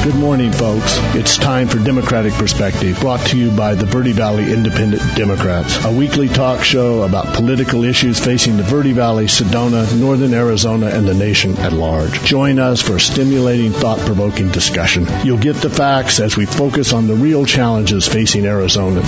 Good morning, folks. It's time for Democratic Perspective, brought to you by the Verde Valley Independent Democrats, a weekly talk show about political issues facing the Verde Valley, Sedona, Northern Arizona, and the nation at large. Join us for a stimulating, thought-provoking discussion. You'll get the facts as we focus on the real challenges facing Arizonans.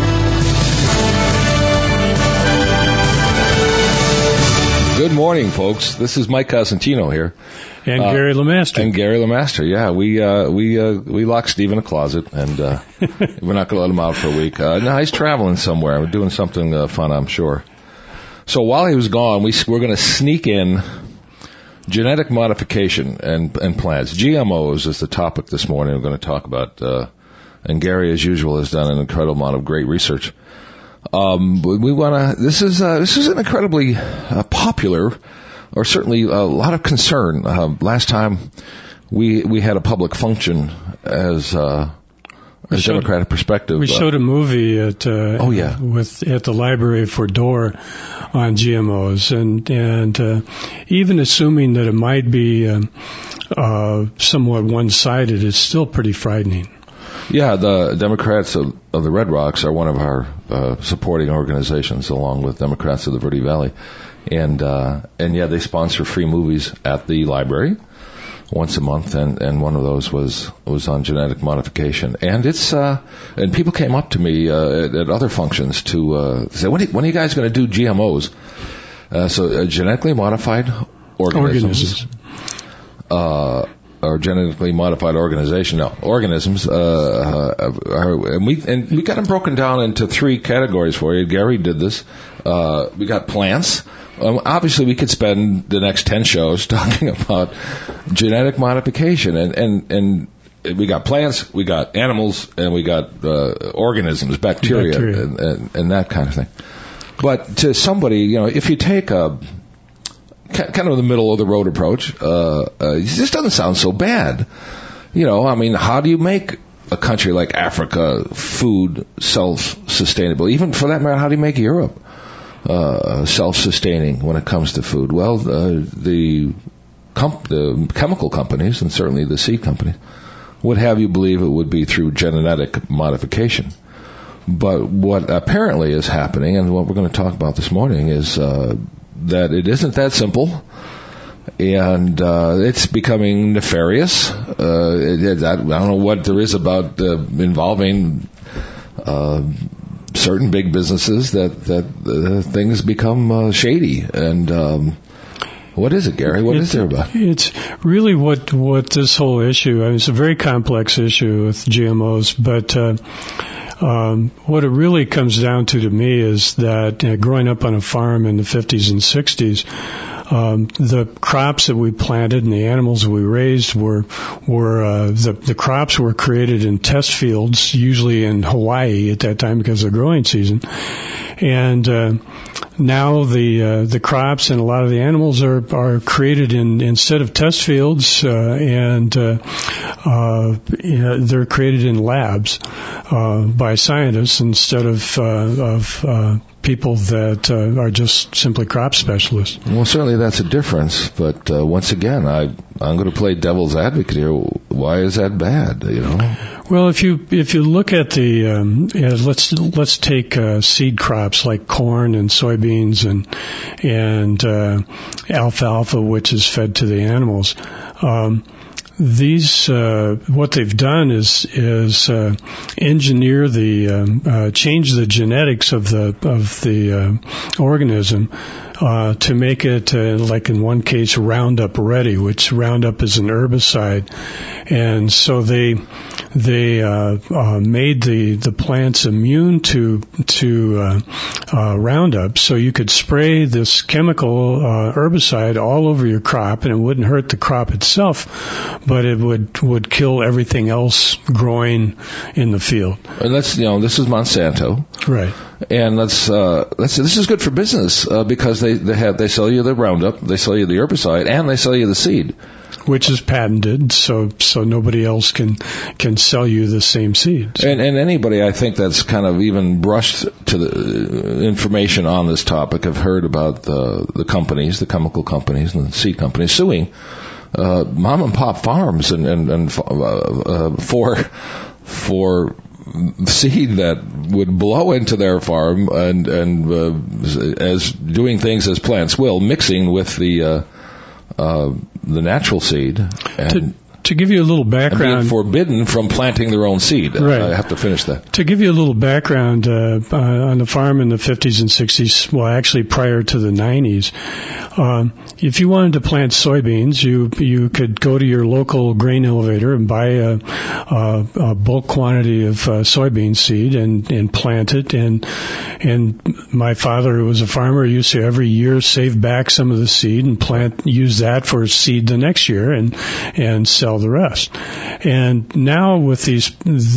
Good morning, folks. This is Mike Cosentino here. And Gary LeMaster. And Gary LeMaster, yeah. We locked Steve in a closet, and we're not going to let him out for a week. No, he's traveling somewhere. We're doing something fun, I'm sure. So while he was gone, we're going to sneak in genetic modification and plants. GMOs is the topic this morning we're going to talk about. And Gary, as usual, has done an incredible amount of great research. We want to. This is an incredibly popular, or certainly a lot of concern. Last time we had a public function as Democratic Perspective. We showed a movie at at the Library for Dorr on GMOs, and even assuming that it might be somewhat one-sided, it's still pretty frightening. Yeah, the Democrats of the Red Rocks are one of our supporting organizations, along with Democrats of the Verde Valley, and yeah, they sponsor free movies at the library once a month, and one of those was on genetic modification, and it's and people came up to me at other functions to say, when are you guys going to do GMOs? So genetically modified organisms. Or genetically modified organisms, and we got them broken down into three categories for you. Gary did this. We got plants. Obviously, we could spend the next 10 shows talking about genetic modification, and we got plants, we got animals, and we got organisms, bacteria. And that kind of thing. But to somebody, if you take kind of the middle of the road approach, this doesn't sound so bad. How do you make a country like Africa food self-sustainable? Even for that matter, how do you make Europe self-sustaining when it comes to food? Well, the chemical companies, and certainly the seed companies, would have you believe it would be through genetic modification. But what apparently is happening, and what we're going to talk about this morning, is that it isn't that simple, and it's becoming nefarious. I don't know what there is about involving certain big businesses that things become shady. And what is it, Gary? What is there about? It's really what this whole issue. It's a very complex issue with GMOs, but what it really comes down to me is that growing up on a farm in the 50s and 60s, the crops that we planted and the animals we raised were the crops were created in test fields, usually in Hawaii at that time because of the growing season. And now the crops and a lot of the animals are created instead of test fields, and they're created in labs by scientists instead of people that are just simply crop specialists. Well, certainly that's a difference, but once again, I'm going to play devil's advocate here. Why is that bad? Well, if you look at the let's take seed crops like corn and soybeans and alfalfa, which is fed to the animals. These what they've done is engineer change the genetics of the organism to make it like in one case Roundup ready, which Roundup is an herbicide, and so they made the plants immune to Roundup, so you could spray this chemical herbicide all over your crop, and it wouldn't hurt the crop itself, but it would kill everything else growing in the field. And this is Monsanto, right? And this is good for business because they sell you the Roundup, they sell you the herbicide, and they sell you the seed, which is patented, so nobody else can sell you the same seeds. And anybody, I think, that's kind of even brushed to the information on this topic have heard about the companies, the chemical companies and the seed companies suing mom and pop farms and for seed that would blow into their farm and as doing things as plants will, mixing with the natural seed. And to give you a little background, and being forbidden from planting their own seed. Right. I have to finish that. To give you a little background, on the farm in the 50s and 60s, well, actually prior to the 90s, if you wanted to plant soybeans, you could go to your local grain elevator and buy a bulk quantity of soybean seed and plant it. And my father, who was a farmer, used to every year save back some of the seed and use that for seed the next year and sell the rest. And now with these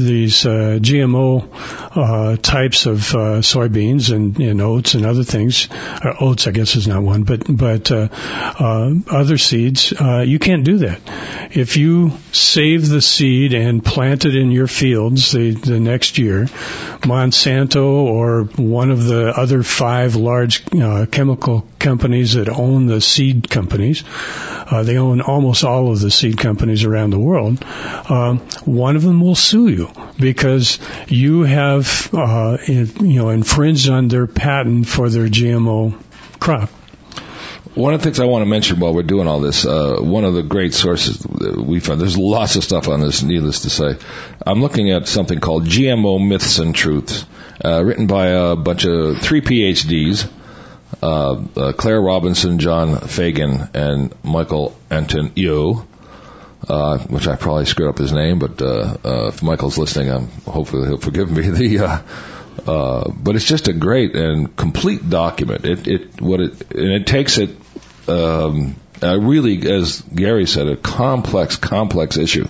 GMO types of soybeans and oats and other things, oats I guess is not one, but other seeds, you can't do that. If you save the seed and plant it in your fields the next year, Monsanto or one of the other 5 large chemical companies that own the seed companies, they own almost all of the seed companies around the world, one of them will sue you because you have infringed on their patent for their GMO crop. One of the things I want to mention while we're doing all this, one of the great sources we found, there's lots of stuff on this, needless to say. I'm looking at something called GMO Myths and Truths, written by a bunch of 3 PhDs, Claire Robinson, John Fagan, and Michael Antonio, which I probably screwed up his name, but if Michael's listening, hopefully he'll forgive me. But it's just a great and complete document. It takes it really, as Gary said, a complex issue.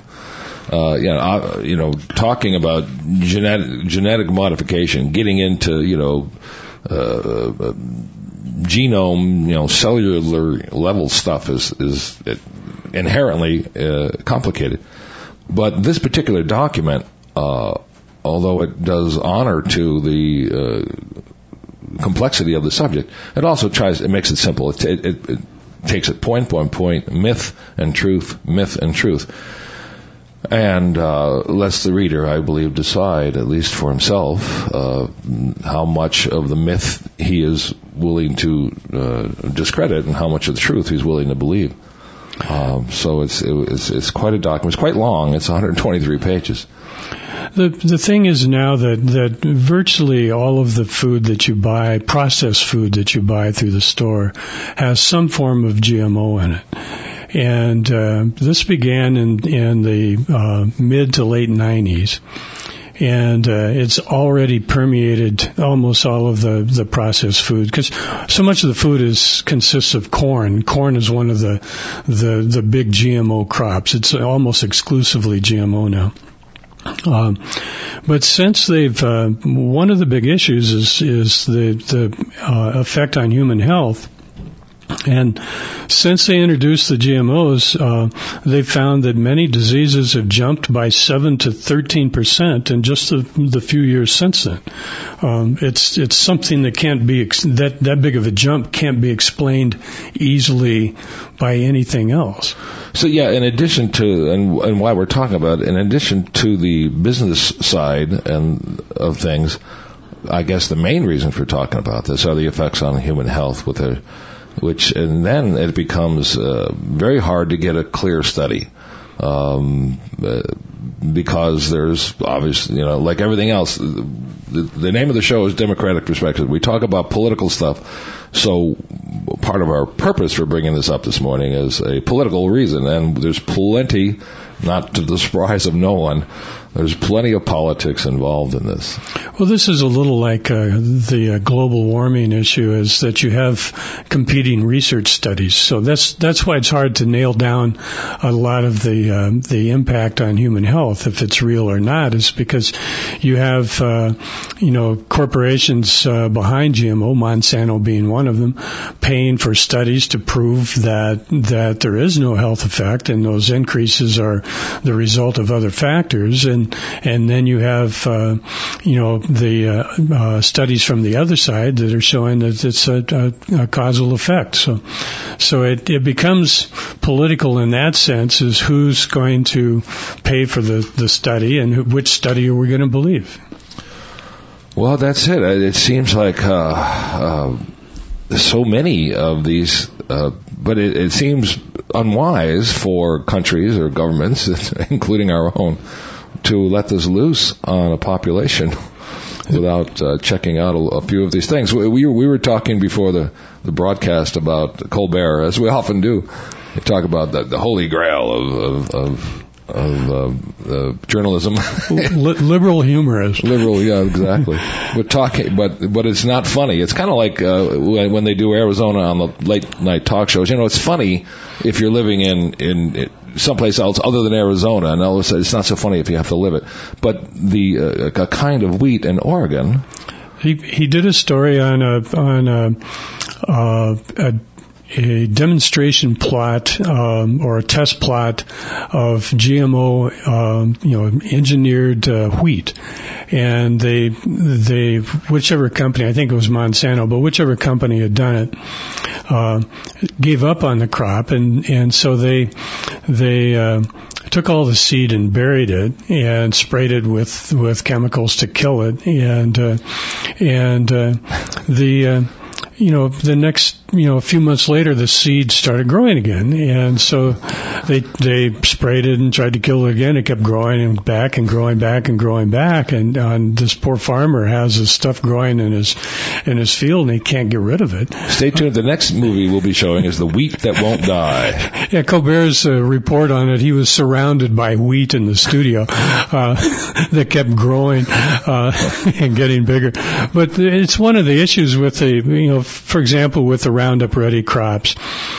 Talking about genetic modification, getting into genome, cellular level stuff is inherently complicated. But this particular document, although it does honor to the complexity of the subject, it also makes it simple. It takes it point, myth and truth, and lets the reader, I believe, decide, at least for himself, how much of the myth he is willing to discredit and how much of the truth he's willing to believe. So it's quite a document. It's quite long. It's 123 pages. The thing is now that virtually all of the food that you buy, processed food that you buy through the store, has some form of GMO in it. And this began in the mid to late 90s. And it's already permeated almost all of the processed food, because so much of the food consists of corn. Corn is one of the big GMO crops. It's almost exclusively GMO now. But since one of the big issues is the effect on human health. And since they introduced the GMOs, they found that many diseases have jumped by 7 to 13% in just the few years since then. It's something that can't be that big of a jump can't be explained easily by anything else. So yeah, in addition to and why we're talking about it, in addition to the business side of things, I guess the main reason for talking about this are the effects on human health and then it becomes very hard to get a clear study, because there's obviously, like everything else, the name of the show is Democratic Perspective. We talk about political stuff, so part of our purpose for bringing this up this morning is a political reason, and there's plenty, not to the surprise of no one, there's plenty of politics involved in this. Well, this is a little like the global warming issue, is that you have competing research studies. So that's why it's hard to nail down a lot of the impact on human health, if it's real or not, is because you have corporations behind GMO, Monsanto being one of them, paying for studies to prove that there is no health effect, and those increases are the result of other factors, and then you have the studies from the other side that are showing that it's a causal effect. So it becomes political in that sense, is who's going to pay for the study and which study are we going to believe. Well, that's it. It seems like so many of these, but it seems unwise for countries or governments, including our own, to let this loose on a population without checking out a few of these things. We were talking before the broadcast about Colbert, as we often do. We talk about the holy grail of journalism. Liberal humorist. Liberal, yeah, exactly. But it's not funny. It's kind of like when they do Arizona on the late night talk shows. It's funny if you're living in someplace else other than Arizona, and all of a sudden it's not so funny if you have to live it. But a kind of wheat in Oregon. He did a story on a demonstration plot or a test plot of GMO, engineered wheat, and they whichever company, I think it was Monsanto, but whichever company had done it, gave up on the crop, and so they took all the seed and buried it and sprayed it with chemicals to kill it, and the next, a few months later, the seed started growing again, and so they sprayed it and tried to kill it again. It kept growing and back and growing back and growing back, and this poor farmer has this stuff growing in his field, and he can't get rid of it. Stay tuned. The next movie we'll be showing is The Wheat That Won't Die. Yeah, Colbert's report on it. He was surrounded by wheat in the studio that kept growing and getting bigger. But it's one of the issues with for example, with the Roundup Ready crops.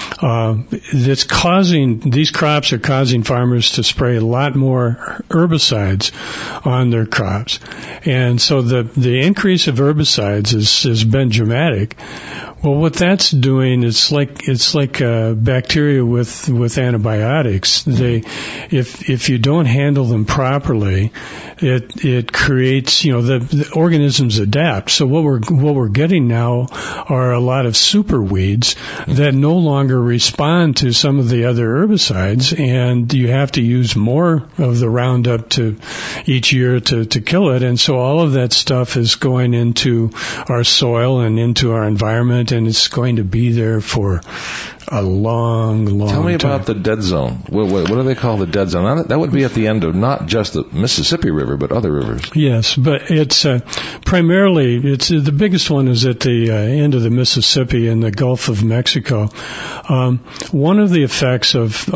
These crops are causing farmers to spray a lot more herbicides on their crops. And so the increase of herbicides has been dramatic. Well, what that's doing, it's like bacteria with antibiotics. If you don't handle them properly, it creates, the organisms adapt. So what we're getting now are a lot of super weeds that no longer respond to some of the other herbicides, and you have to use more of the Roundup each year to kill it. And so all of that stuff is going into our soil and into our environment, and it's going to be there for a long time. Tell me about the dead zone. What do they call the dead zone? That would be at the end of not just the Mississippi River, but other rivers. Yes, but it's primarily, the biggest one is at the end of the Mississippi in the Gulf of Mexico. One of the effects of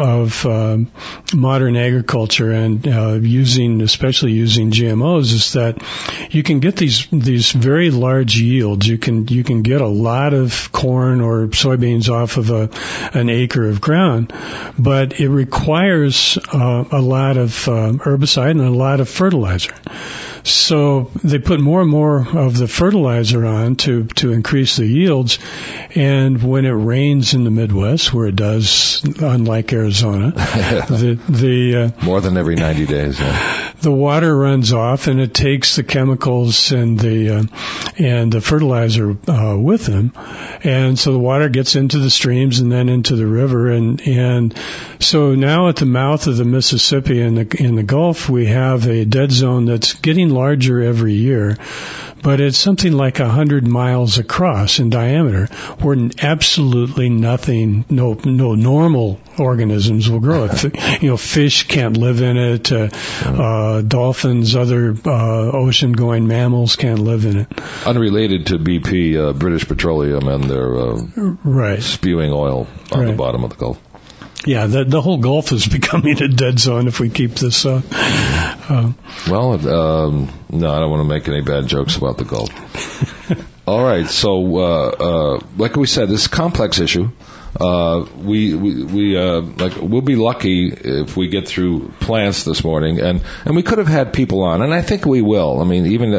modern agriculture and especially using GMOs is that you can get these very large yields. You can get a lot of corn or soybeans off of an acre of ground, but it requires a lot of herbicide and a lot of fertilizer. So they put more and more of the fertilizer on to increase the yields, and when it rains in the Midwest, where it does, unlike Arizona, more than every 90 days. Yeah. The water runs off, and it takes the chemicals and the fertilizer with them, and so the water gets into the streams and then into the river, and so now at the mouth of the Mississippi in the Gulf, we have a dead zone that's getting larger every year, but it's something like 100 miles across in diameter, where absolutely nothing, no normal organisms will grow it. Fish can't live in it. Dolphins, other ocean-going mammals can't live in it. Unrelated to BP, British Petroleum, and their spewing oil on the bottom of the Gulf. Yeah, the whole Gulf is becoming a dead zone if we keep this up. No, I don't want to make any bad jokes about the Gulf. All right, so like we said, this is a complex issue. We'll be lucky if we get through plants this morning, and we could have had people on, and I think we will. I mean, even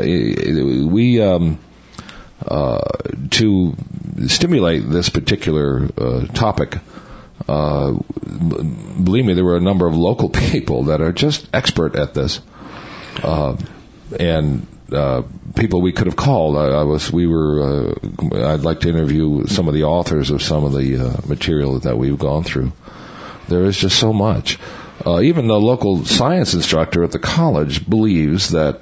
to stimulate this particular topic. believe me, there were a number of local people that are just expert at this, and people we could have called. I'd like to interview some of the authors of some of the material that we've gone through. There is just so much. Even the local science instructor at the college believes that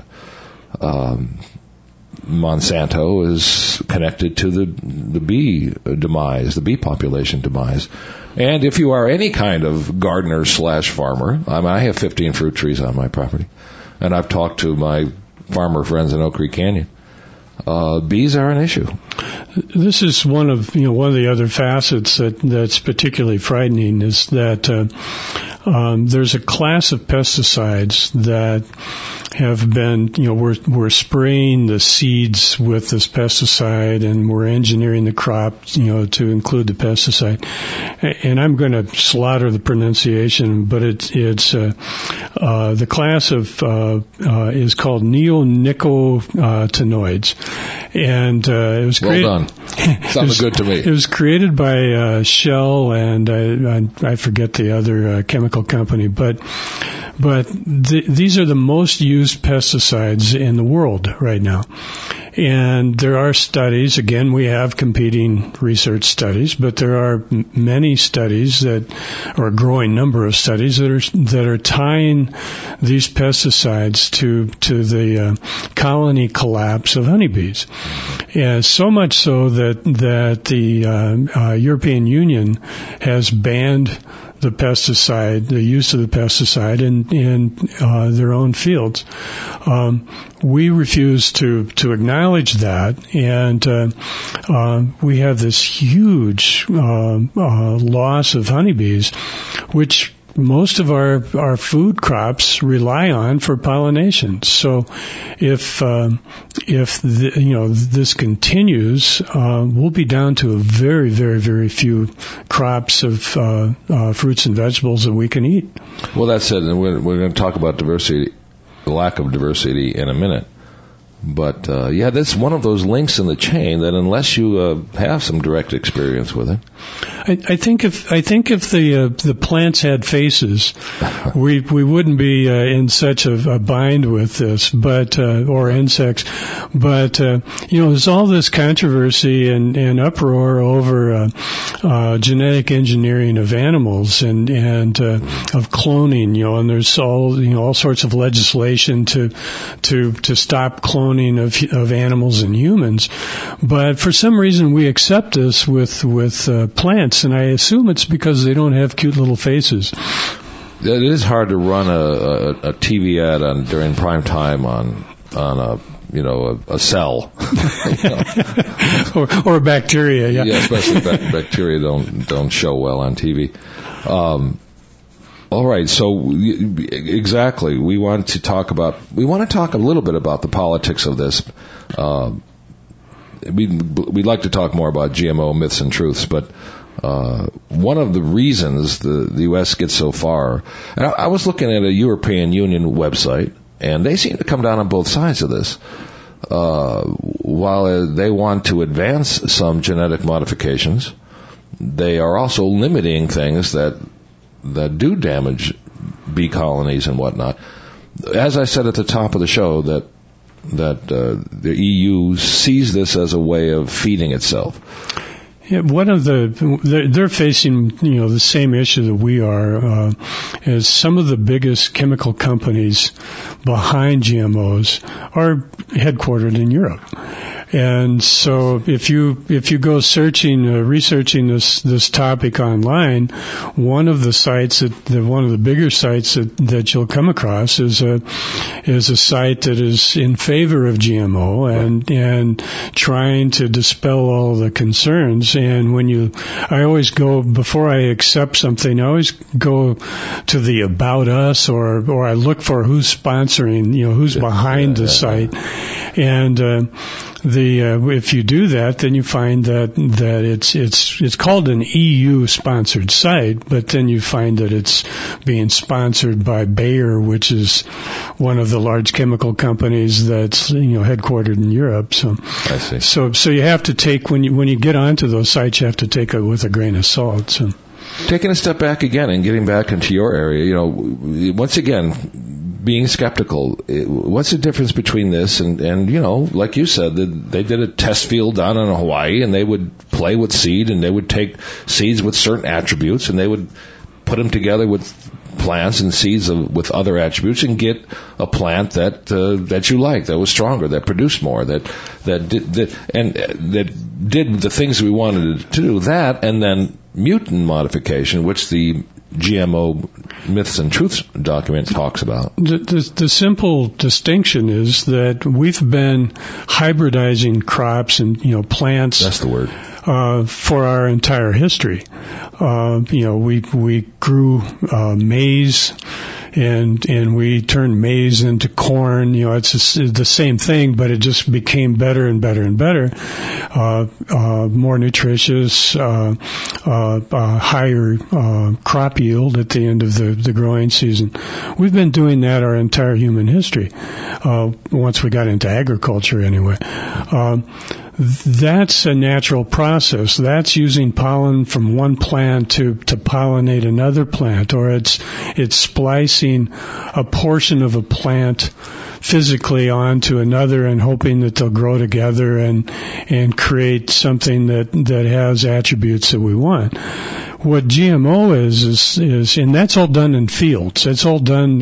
Monsanto is connected to the bee demise, the bee population demise. And if you are any kind of gardener / farmer, I have 15 fruit trees on my property, and I've talked to my farmer friends in Oak Creek Canyon. Bees are an issue. This is one of the other facets that's particularly frightening is that there's a class of pesticides that have been, we're spraying the seeds with this pesticide, and we're engineering the crop, to include the pesticide. And I'm going to slaughter the pronunciation, but it's the class of is called neonicotinoids, and it was created. Well done. Sounded good to me. It was created by Shell and I forget the other chemical company, but these are the most used pesticides in the world right now. And there are studies, again, we have competing research studies, but there are many studies or a growing number of studies that are tying these pesticides to the colony collapse of honeybees. And so much so that the European Union has banned the use of the pesticide in their own fields. We refuse to acknowledge that, and we have this huge loss of honeybees, which most of our food crops rely on for pollination. So if this continues, we'll be down to a very, very, very few crops of fruits and vegetables that we can eat. Well, that's it. And we're going to talk about diversity, the lack of diversity, in a minute. But that's one of those links in the chain that unless you have some direct experience with it, I think if the plants had faces, we wouldn't be in such a bind with this, or insects. But there's all this controversy and uproar over genetic engineering of animals and of cloning, and there's all sorts of legislation to stop cloning of animals and humans, but for some reason we accept this with plants, and I assume it's because they don't have cute little faces. It is hard to run a TV ad during prime time on a cell, or a bacteria. Yeah, especially bacteria don't show well on TV. All right, so exactly, we want to talk a little bit about the politics of this. We'd like to talk more about GMO myths and truths, but one of the reasons the U.S. gets so far, and I was looking at a European Union website, and they seem to come down on both sides of this. While they want to advance some genetic modifications, they are also limiting things that do damage bee colonies and whatnot. As I said at the top of the show, that the EU sees this as a way of feeding itself. Yeah, they're facing the same issue that we are, as some of the biggest chemical companies behind GMOs are headquartered in Europe. And so if you go researching this topic online, one of the sites one of the bigger sites that you'll come across is a site that is in favor of GMO and trying to dispel all the concerns. And I always go, before I accept something, I always go to the About Us or I look for who's sponsoring, who's behind the site. And if you do that, then you find that it's called an EU sponsored site, but then you find that it's being sponsored by Bayer, which is one of the large chemical companies that's headquartered in Europe. So I see. So you have to take when you get onto those sites, you have to take it with a grain of salt. So. Taking a step back again and getting back into your area, once again, being skeptical, what's the difference between this and like you said, they did a test field down in Hawaii, and they would play with seed, and they would take seeds with certain attributes, and they would put them together with plants and seeds with other attributes, and get a plant that you like, that was stronger, that produced more, that did the things we wanted to do. That, and then mutant modification, which the GMO Myths and Truths document talks about. The simple distinction is that we've been hybridizing crops and plants. That's the word. For our entire history. We grew maize, and we turned maize into corn. It's the same thing, but it just became better and better and better, more nutritious, higher crop yield at the end of the growing season. We've been doing that our entire human history, once we got into agriculture anyway. That's a natural process. That's using pollen from one plant to pollinate another plant, or it's splicing a portion of a plant physically onto another and hoping that they'll grow together and create something that has attributes that we want. What GMO is, and that's all done in fields. It's all done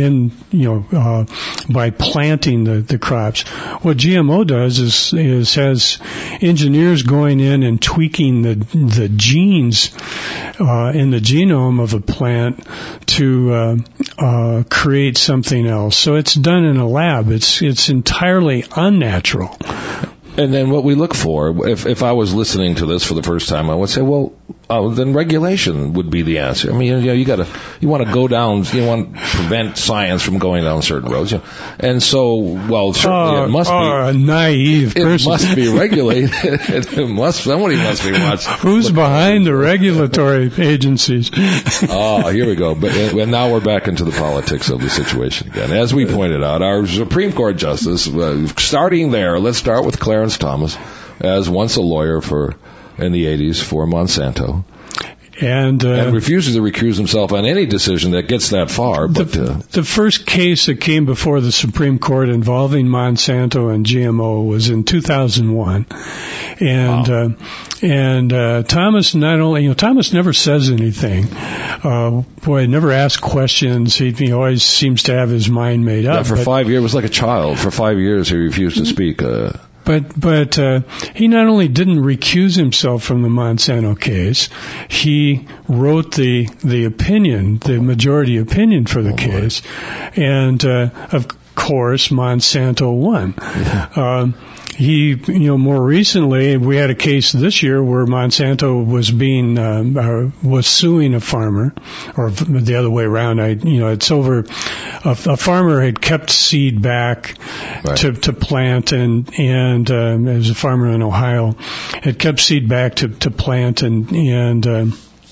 by planting the crops. What GMO does is has engineers going in and tweaking the genes in the genome of a plant to create something else. So it's done in a lab. It's entirely unnatural. And then what we look for, if I was listening to this for the first time, I would say, then regulation would be the answer. I mean, you want to go down, you want to prevent science from going down certain roads. And so, certainly it must be a naive person. It must be regulated. Somebody must be watching. Who's behind the regulatory agencies? Here we go. And now we're back into the politics of the situation again. As we pointed out, our Supreme Court Justice, starting there, let's start with Clarence Thomas, as once a lawyer in the 80s for Monsanto. And refuses to recuse himself on any decision that gets that far. But the first case that came before the Supreme Court involving Monsanto and GMO was in 2001. And Thomas Thomas never says anything. Never asks questions. He always seems to have his mind made up. Yeah, for 5 years, it was like a child. For 5 years, he refused to speak. But he not only didn't recuse himself from the Monsanto case, he wrote the opinion, the majority opinion for the case, and of course Monsanto won. Yeah. More recently, we had a case this year where Monsanto was suing a farmer, or the other way around. It's over. A farmer had kept seed back to plant, and as a farmer in Ohio, had kept seed back to plant, and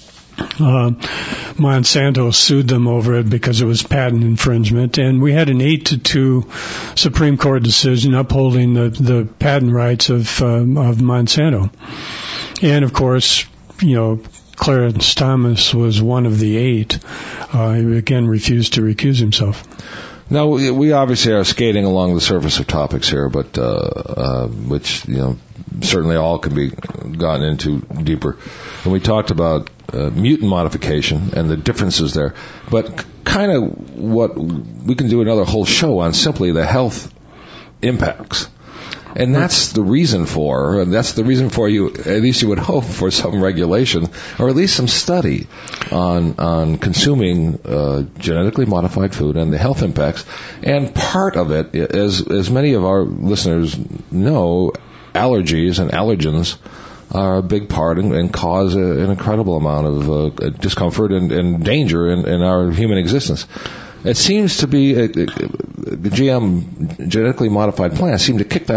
Monsanto sued them over it because it was patent infringement, and we had an 8-2 Supreme Court decision upholding the patent rights of Monsanto. And of course, Clarence Thomas was one of the 8. He again refused to recuse himself. Now, we obviously are skating along the surface of topics here, but which certainly all can be gotten into deeper. And we talked about mutant modification and the differences there, but kind of what we can do another whole show on simply the health impacts. And that's the reason for you, at least you would hope, for some regulation, or at least some study on consuming genetically modified food and the health impacts. And part of it, as many of our listeners know, allergies and allergens are a big part and cause an incredible amount of discomfort and danger in our human existence. It seems to be the GM genetically modified plants seem to kick that up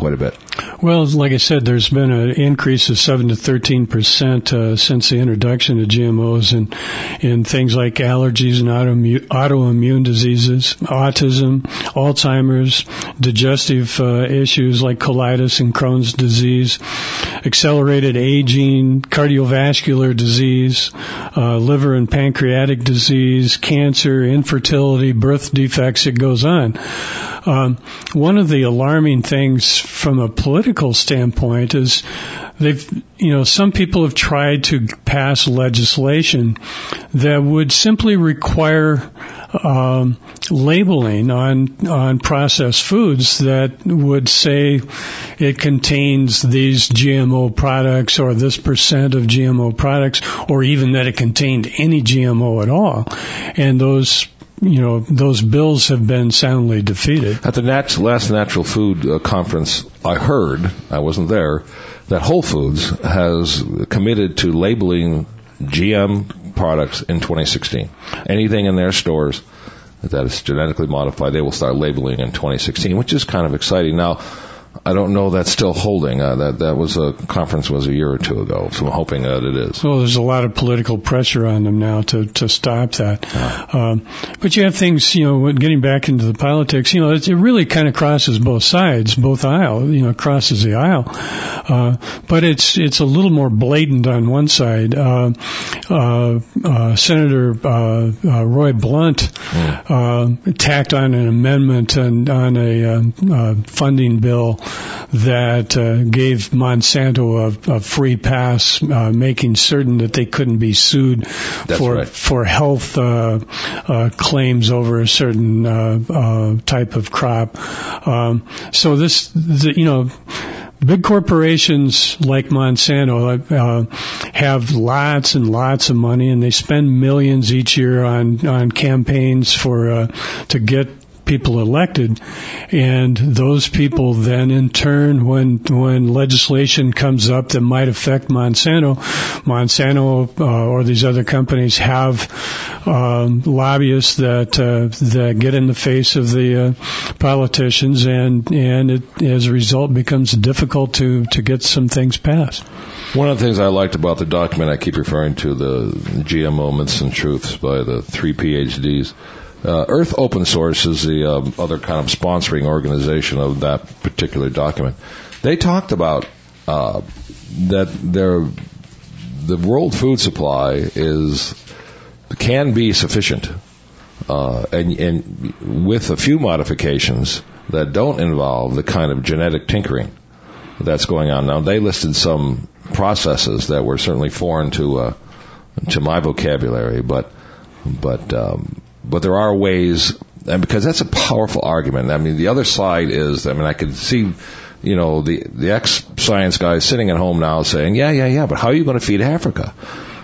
quite a bit. Well, like I said, there's been an increase of 7 to 13% since the introduction of GMOs in things like allergies and autoimmune diseases, autism, Alzheimer's, digestive issues like colitis and Crohn's disease, accelerated aging, cardiovascular disease, liver and pancreatic disease, cancer, infertility, birth defects. It goes on. One of the alarming things from a political standpoint is some people have tried to pass legislation that would simply require labeling on processed foods that would say it contains these GMO products or this percent of GMO products, or even that it contained any GMO at all. And those bills have been soundly defeated. At the last Natural Food Conference, I heard, I wasn't there, that Whole Foods has committed to labeling GM products in 2016. Anything in their stores that is genetically modified, they will start labeling in 2016, which is kind of exciting. Now, I don't know that's still holding. That was a conference was a year or two ago, so I'm hoping that it is. Well, there's a lot of political pressure on them now to stop that. But you have things, getting back into the politics, it really kind of crosses both sides, both aisle, crosses the aisle. But it's a little more blatant on one side. Senator Roy Blunt tacked on an amendment on a funding bill that gave Monsanto a free pass, making certain that they couldn't be sued for health claims over a certain type of crop. So big corporations like Monsanto have lots and lots of money, and they spend millions each year on campaigns to get people elected, and those people then in turn, when legislation comes up that might affect Monsanto or these other companies have lobbyists that get in the face of the politicians, and it, as a result, becomes difficult to get some things passed. One of the things I liked about the document, I keep referring to the GMO Myths and Truths by the 3 PhDs. Earth Open Source is the other kind of sponsoring organization of that particular document. They talked about that the world food supply can be sufficient, and with a few modifications that don't involve the kind of genetic tinkering that's going on now. They listed some processes that were certainly foreign to my vocabulary, but there are ways, and because that's a powerful argument. I mean, the other side is, I could see, the ex-science guy sitting at home now saying, yeah, but how are you going to feed Africa?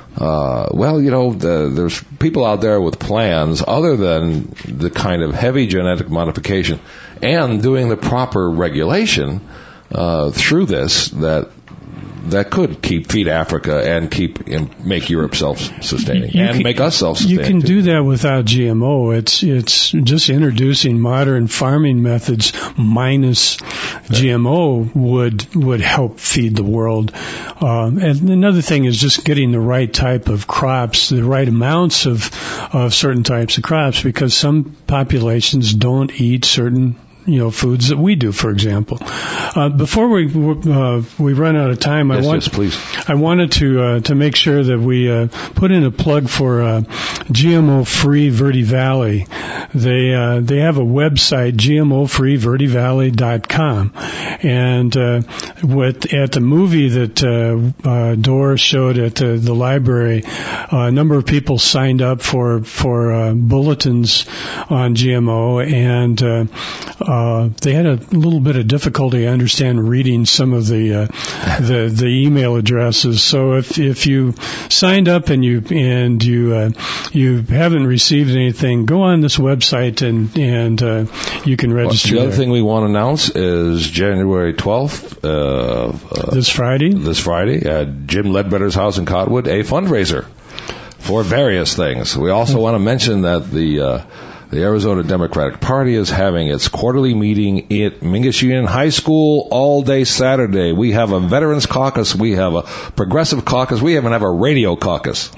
There's people out there with plans other than the kind of heavy genetic modification and doing the proper regulation through this that could feed Africa and make Europe self-sustaining and make us self-sustaining. You can do that without GMO. It's just introducing modern farming methods minus GMO would help feed the world. And another thing is just getting the right type of crops, the right amounts of certain types of crops, because some populations don't eat certain foods that we do, for example. Before we run out of time, please. I wanted to make sure that we put in a plug for GMO-free Verde Valley. They have a website, GMOfreeVerdeValley.com, and at the movie that Dora showed at the library, a number of people signed up for bulletins on GMO, and they had a little bit of difficulty, I understand, reading some of the email addresses. So if you signed up and you haven't received anything, go on this website and you can register. The other thing we want to announce is January 12th, this Friday, at Jim Ledbetter's house in Cottonwood, a fundraiser for various things. We also want to mention that the The Arizona Democratic Party is having its quarterly meeting at Mingus Union High School all day Saturday. We have a Veterans Caucus. We have a Progressive Caucus. We even have a Radio Caucus.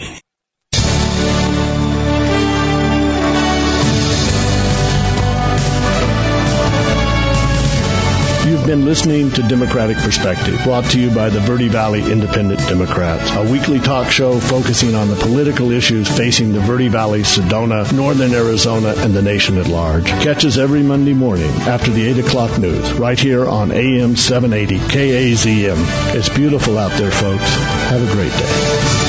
You've been listening to Democratic Perspective, brought to you by the Verde Valley Independent Democrats, a weekly talk show focusing on the political issues facing the Verde Valley, Sedona, northern Arizona, and the nation at large. Catch us every Monday morning after the 8 o'clock news, right here on AM 780 KAZM. It's beautiful out there, folks. Have a great day.